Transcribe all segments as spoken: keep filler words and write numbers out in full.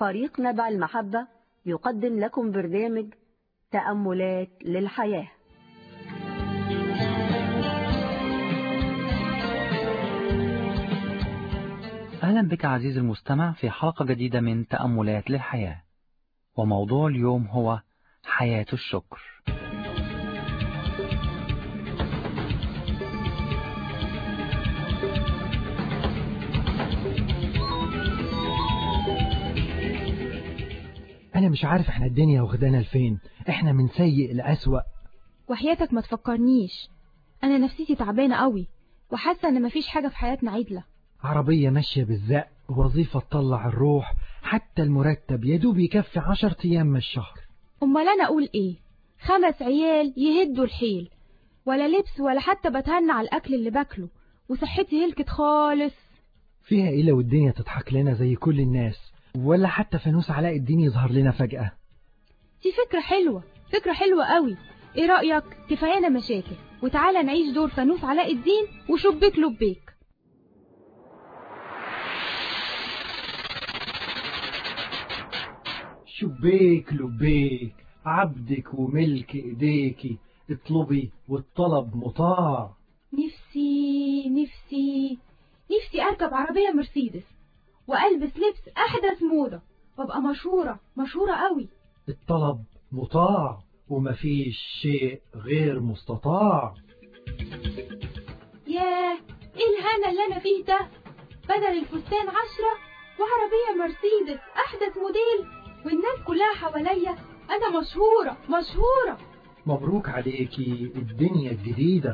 فريق نبع المحبة يقدم لكم برنامج تأملات للحياة. أهلا بك عزيزي المستمع في حلقة جديدة من تأملات للحياة، وموضوع اليوم هو حياة الشكر. أنا مش عارف احنا الدنيا واخدانا لفين، احنا من سيء لأسوأ. وحياتك ما تفكرنيش، أنا نفسيتي تعبانة قوي وحاسة إن مفيش حاجة في حياتنا عدلة. عربية ماشية بالزق، وظيفة تطلع الروح، حتى المرتب يدوب يكفي عشر أيام من الشهر. أمال أنا أقول إيه؟ خمس عيال يهدوا الحيل، ولا لبس ولا حتى بتهنى على الأكل اللي باكله، وصحتي هلكت خالص. فيها إيه لو الدنيا تضحك لنا زي كل الناس، ولا حتى فانوس علاء الدين يظهر لنا فجأة؟ دي فكرة حلوة، فكرة حلوة قوي. إيه رأيك؟ كفايانا مشاكل، وتعالى نعيش دور فانوس علاء الدين وشبيك لبيك. شبيك لبيك، عبدك وملك ايديكي، اطلبي والطلب مطاع. نفسي نفسي نفسي أركب عربية مرسيدس وألبس لبس أحدث موضة وأبقى مشهورة مشهورة قوي. الطلب مطاع ومفيش شيء غير مستطاع. ياه، إيه الهنا اللي أنا فيه ده؟ بدل الفستان عشرة وعربية مرسيدس أحدث موديل، والناس كلها حواليا، أنا مشهورة مشهورة. مبروك عليكي الدنيا الجديدة.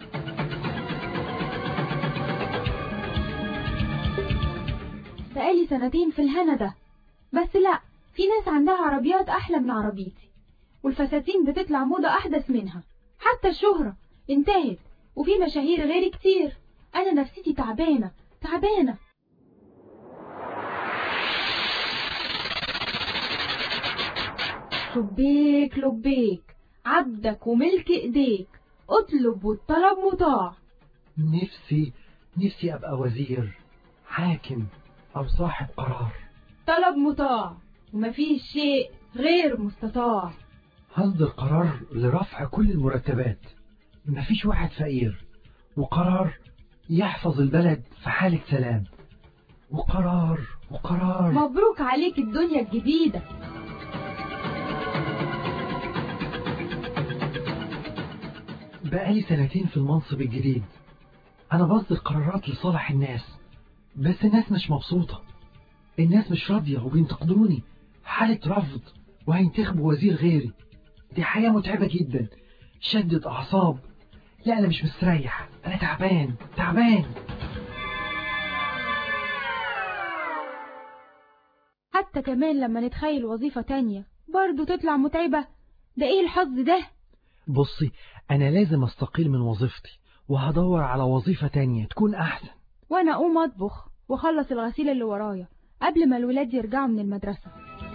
بقالي سنتين في الهنا ده، بس لا، في ناس عندها عربيات أحلى من عربيتي، والفساتين بتطلع موضة أحدث منها، حتى الشهرة انتهت، وفي مشاهير غيري كتير. أنا نفسيتي تعبانة تعبانة. شبيك لبيك، عبدك وملك ايديك، اطلب والطلب مطاع. نفسي نفسي ابقى وزير، حاكم، او صاحب قرار. طلب مطاع ومفيش شيء غير مستطاع. هصدر قرار لرفع كل المرتبات، مفيش واحد فقير، وقرار يحفظ البلد في حالة سلام، وقرار وقرار. مبروك عليك الدنيا الجديدة. بقالي سنتين في المنصب الجديد، أنا بصدر قرارات لصالح الناس، بس الناس مش مبسوطة، الناس مش راضية وبينتقدوني، حالة رفض، وهينتخبوا وزير غيري. دي حياة متعبة جدا، شدة أعصاب. لا أنا مش مستريح، أنا تعبان تعبان. حتى كمان لما نتخيل وظيفة تانية برضو تطلع متعبة. ده إيه الحظ ده؟ بصي، أنا لازم أستقيل من وظيفتي وهدور على وظيفة تانية تكون أحسن. وأنا أقوم أطبخ وأخلص الغسيل اللي ورايا قبل ما الولاد يرجعوا من المدرسة.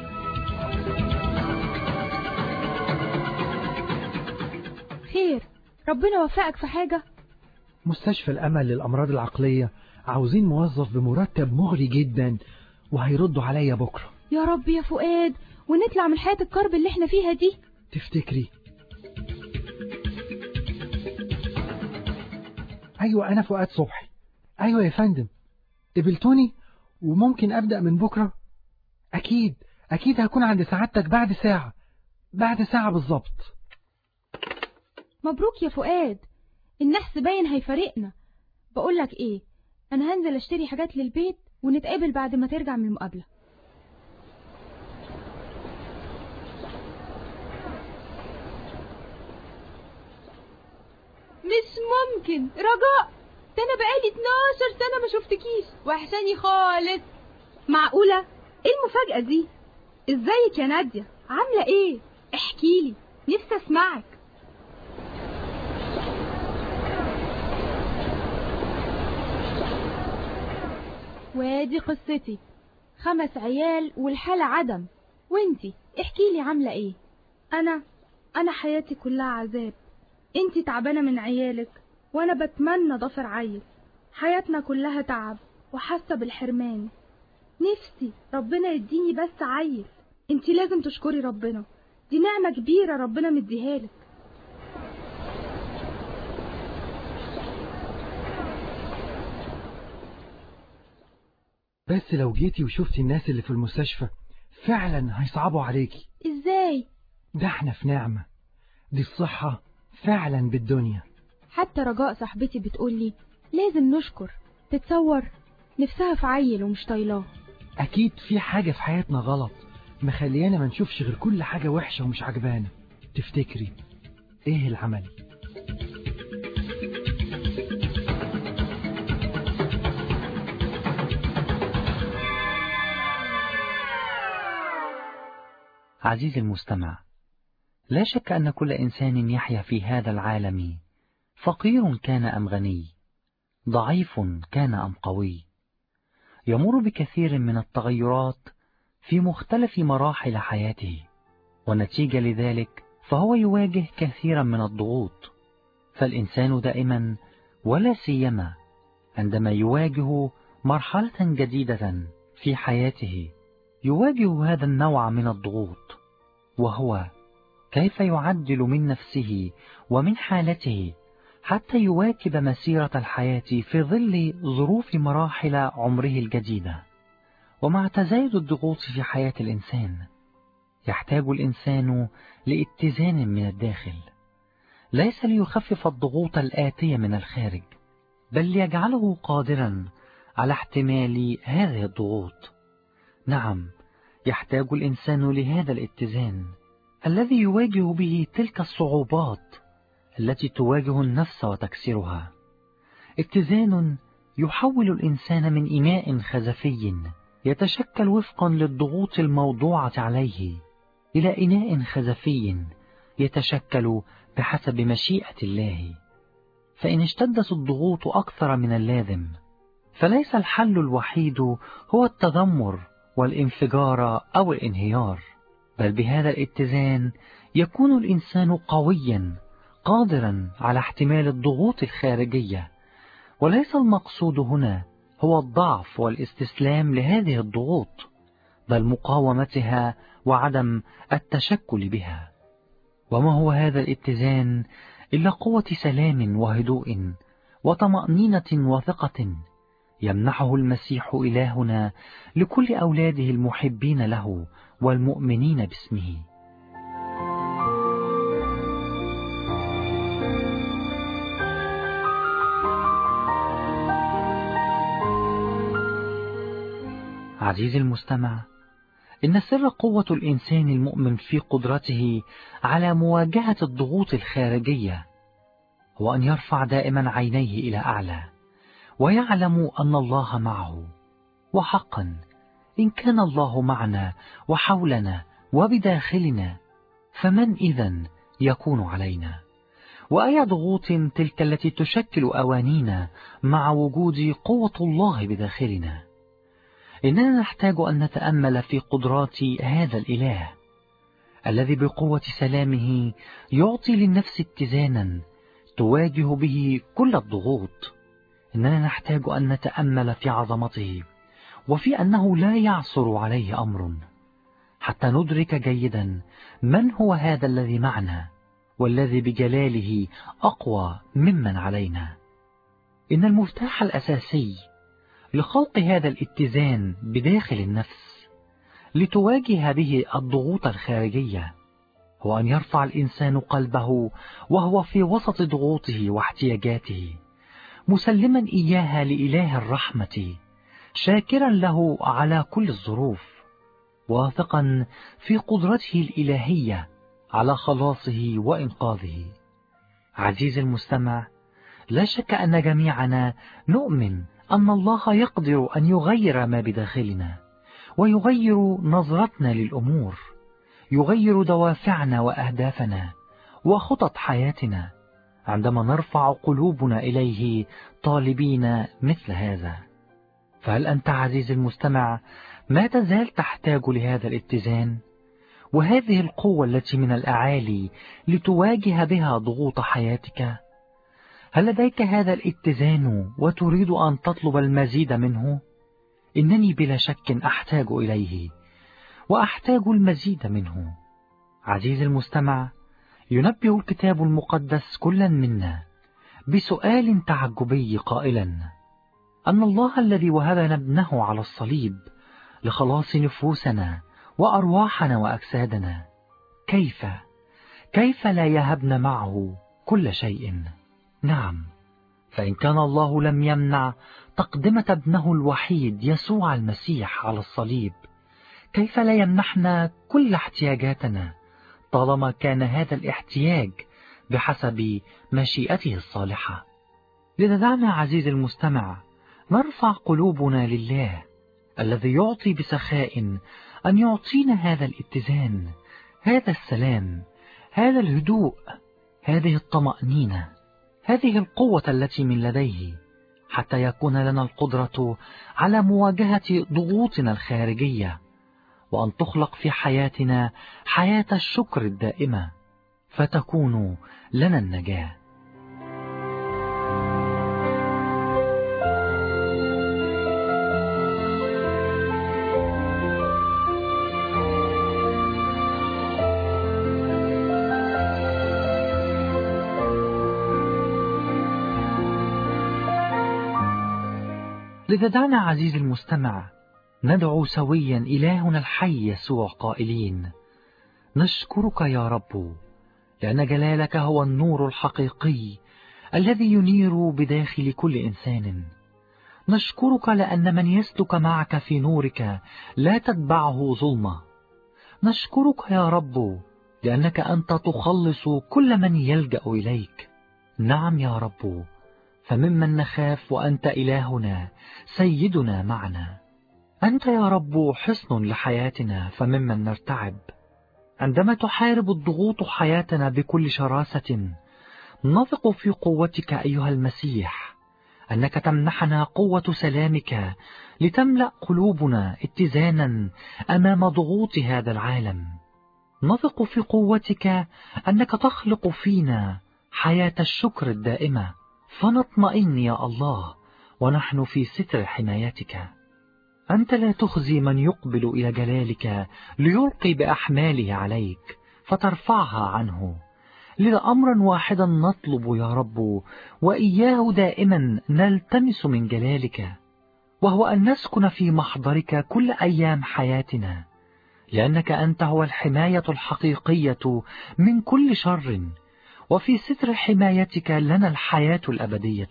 خير، ربنا وفقك في حاجة؟ مستشفى الأمل للأمراض العقلية عاوزين موظف بمرتب مغري جدا، وهيردوا عليا بكرة. يا رب يا فؤاد، ونطلع من حياة الكرب اللي احنا فيها دي. تفتكري؟ أيوة أنا فؤاد صبحي. أيوة يا فندم، قبلتوني وممكن أبدأ من بكرة. أكيد أكيد هكون عند سعادتك بعد ساعة، بعد ساعة بالظبط. مبروك يا فؤاد، النحس باين هيفارقنا. بقولك ايه، انا هنزل اشتري حاجات للبيت ونتقابل بعد ما ترجع من المقابلة. مش ممكن رجاء، ده انا بقالي اتناشر سنة ما شفتكيش، وحشاني خالص. معقولة؟ ايه المفاجأة دي؟ ازيك يا نادية، عاملة ايه؟ احكيلي، نفسي اسمعك. وادي قصتي، خمس عيال والحالة عدم. وانتي احكيلي عاملة ايه؟ انا انا حياتي كلها عذاب. انتي تعبانة من عيالك، وانا بتمنى ضفر عيل. حياتنا كلها تعب وحاسة بالحرمان. نفسي ربنا يديني بس عيل. انتي لازم تشكري ربنا، دي نعمة كبيرة ربنا مديهالك. بس لو جيتي وشفتي الناس اللي في المستشفى فعلا هيصعبوا عليكي. ازاي؟ ده احنا في نعمة، دي الصحة فعلا بالدنيا. حتى رجاء صاحبتي بتقولي لازم نشكر. تتصور نفسها في عيل ومش طايلاه. اكيد في حاجة في حياتنا غلط مخليانا ما نشوفش غير كل حاجة وحشة ومش عجبانا. تفتكري ايه العمل؟ عزيزي المستمع، لا شك أن كل إنسان يحيا في هذا العالم، فقير كان أم غني، ضعيف كان أم قوي، يمر بكثير من التغيرات في مختلف مراحل حياته، ونتيجة لذلك فهو يواجه كثيرا من الضغوط. فالإنسان دائما ولا سيما عندما يواجه مرحلة جديدة في حياته يواجه هذا النوع من الضغوط، وهو كيف يعدل من نفسه ومن حالته حتى يواكب مسيرة الحياة في ظل ظروف مراحل عمره الجديدة. ومع تزايد الضغوط في حياة الإنسان يحتاج الإنسان لاتزان من الداخل، ليس ليخفف الضغوط الآتية من الخارج، بل ليجعله قادرا على احتمال هذه الضغوط. نعم، يحتاج الإنسان لهذا الاتزان الذي يواجه به تلك الصعوبات التي تواجه النفس وتكسرها. اتزان يحول الإنسان من إناء خزفي يتشكل وفقا للضغوط الموضوعة عليه إلى إناء خزفي يتشكل بحسب مشيئة الله. فإن اشتدت الضغوط أكثر من اللازم فليس الحل الوحيد هو التذمر والانفجار أو الانهيار، بل بهذا الاتزان يكون الإنسان قويا قادرا على احتمال الضغوط الخارجية. وليس المقصود هنا هو الضعف والاستسلام لهذه الضغوط، بل مقاومتها وعدم التشكل بها. وما هو هذا الاتزان إلا قوة سلام وهدوء وطمأنينة وثقة يمنحه المسيح إلهنا لكل أولاده المحبين له والمؤمنين باسمه. عزيزي المستمع، إن سر قوة الإنسان المؤمن في قدرته على مواجهة الضغوط الخارجية هو أن يرفع دائما عينيه إلى أعلى ويعلم أن الله معه. وحقا إن كان الله معنا وحولنا وبداخلنا فمن إذن يكون علينا؟ وأي ضغوط تلك التي تشكل أوانينا مع وجود قوة الله بداخلنا؟ إننا نحتاج أن نتأمل في قدرات هذا الإله الذي بقوة سلامه يعطي للنفس اتزانا تواجه به كل الضغوط. إننا نحتاج أن نتأمل في عظمته وفي أنه لا يعثر عليه أمر حتى ندرك جيدا من هو هذا الذي معنا والذي بجلاله أقوى ممن علينا. إن المفتاح الأساسي لخلق هذا الاتزان بداخل النفس لتواجه به الضغوط الخارجية هو أن يرفع الإنسان قلبه وهو في وسط ضغوطه واحتياجاته، مسلما إياها لإله الرحمة، شاكرا له على كل الظروف، واثقا في قدرته الإلهية على خلاصه وإنقاذه. عزيزي المستمع، لا شك أن جميعنا نؤمن أن الله يقدر أن يغير ما بداخلنا ويغير نظرتنا للأمور، يغير دوافعنا وأهدافنا وخطط حياتنا عندما نرفع قلوبنا إليه طالبين مثل هذا. فهل أنت عزيزي المستمع ما تزال تحتاج لهذا الاتزان وهذه القوة التي من الأعالي لتواجه بها ضغوط حياتك؟ هل لديك هذا الاتزان وتريد أن تطلب المزيد منه؟ إنني بلا شك أحتاج إليه وأحتاج المزيد منه. عزيزي المستمع، ينبه الكتاب المقدس كلا منا بسؤال تعجبي قائلا: أن الله الذي وهبنا ابنه على الصليب لخلاص نفوسنا وأرواحنا وأجسادنا، كيف كيف لا يهبنا معه كل شيء؟ نعم، فإن كان الله لم يمنع تقدمة ابنه الوحيد يسوع المسيح على الصليب، كيف لا يمنحنا كل احتياجاتنا طالما كان هذا الاحتياج بحسب مشيئته الصالحة؟ لذا دعنا عزيزي المستمع نرفع قلوبنا لله الذي يعطي بسخاء أن يعطينا هذا الاتزان، هذا السلام، هذا الهدوء، هذه الطمأنينة، هذه القوة التي من لديه، حتى يكون لنا القدرة على مواجهة ضغوطنا الخارجية، وأن تخلق في حياتنا حياة الشكر الدائمة، فتكون لنا النجاة. لذا دعنا عزيزي المستمع ندعو سويا إلهنا الحي يسوع قائلين: نشكرك يا رب لأن جلالك هو النور الحقيقي الذي ينير بداخل كل إنسان. نشكرك لأن من يسلك معك في نورك لا تتبعه ظلمة. نشكرك يا رب لأنك أنت تخلص كل من يلجأ إليك. نعم يا رب، فممن نخاف وأنت إلهنا سيدنا معنا. أنت يا رب حصن لحياتنا فممن نرتعب. عندما تحارب الضغوط حياتنا بكل شراسة، نثق في قوتك أيها المسيح، أنك تمنحنا قوة سلامك لتملأ قلوبنا اتزانا أمام ضغوط هذا العالم. نثق في قوتك أنك تخلق فينا حياة الشكر الدائمة، فنطمئن يا الله ونحن في ستر حمايتك. أنت لا تخزي من يقبل إلى جلالك ليلقي بأحماله عليك فترفعها عنه. لذا أمرا واحدا نطلب يا رب، وإياه دائما نلتمس من جلالك، وهو أن نسكن في محضرك كل أيام حياتنا، لأنك أنت هو الحماية الحقيقية من كل شر، وفي ستر حمايتك لنا الحياة الأبدية.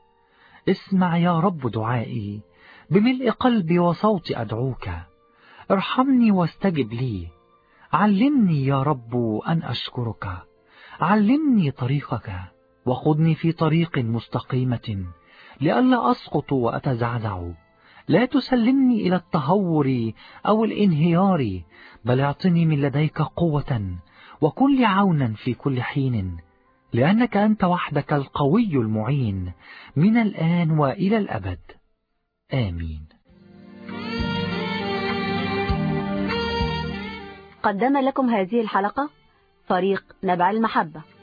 اسمع يا رب دعائي، بملء قلبي وصوتي أدعوك. ارحمني واستجب لي. علمني يا رب أن أشكرك. علمني طريقك وخذني في طريق مستقيمة لئلا أسقط وأتزعزع. لا تسلمني إلى التهور أو الانهيار، بل اعطني من لديك قوة وكن لي عونا في كل حين، لأنك أنت وحدك القوي المعين من الآن وإلى الأبد. آمين. قدم لكم هذه الحلقة فريق نبع المحبة.